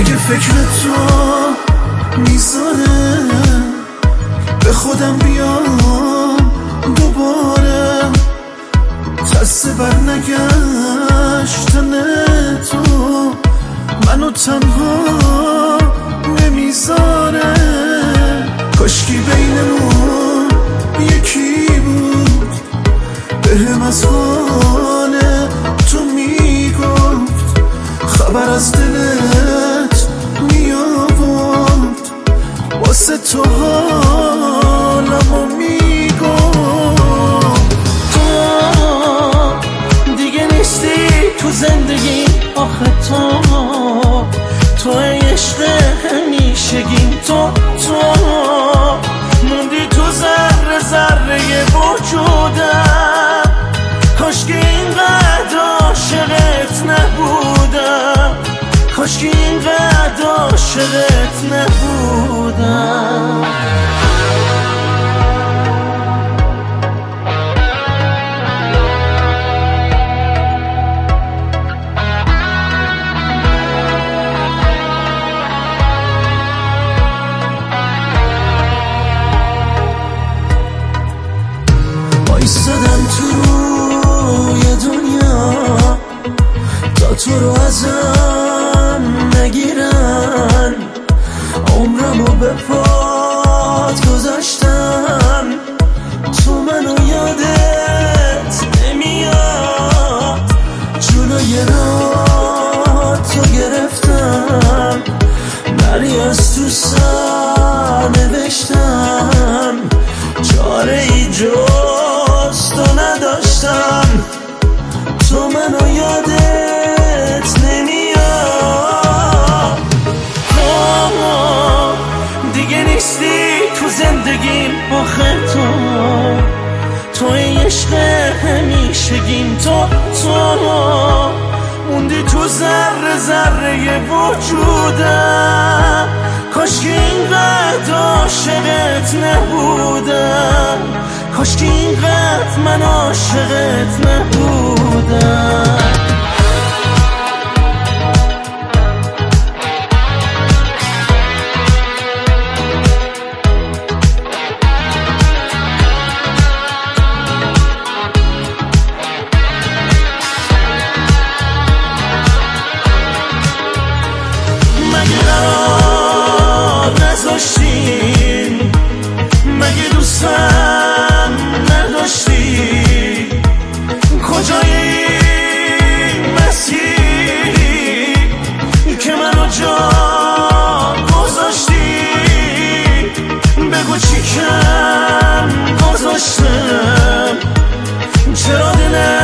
اگه فکر تو میذاره به خودم بیام دوباره، ترس بر نگشتن تو منو تنها نمیذاره. کاشکی بینمون یکی بود بهم از حال تو میگفت، خبر از دلت میآورد، واسه تو حالمو میگفت. تو دیگه نیستی تو زندگی، آخه تو عشق همیشگیم، تو موندی تو ذره ذره وجودم. کاشکی اینقدر عاشقت نبودم، کاشکی اینقدر عاشقت نبودم. ایستادم تو روی دنیا تا تو رو ازم نگیرن، عمرمو به پات گذاشتم، تو منو یادت نمیاد، جلوی راه تو گرفتم، ولی از تو سر نوشتم، چاره ای جز تو نداشتم، تو منو یادت نمیاد. دیگه نیستی تو زندگیم، آخه تو عشق همیشگیم، تو موندی تو ذره ذره وجودم. کاشکی اینقدر عاشقت نبودم، کاشکی اینقدر من عاشقت نبودم. مگه دوستم نداشتی؟ کجای این مسیری که منو جا گذاشتی؟ بگو چی کم گذاشتم، چرا دلم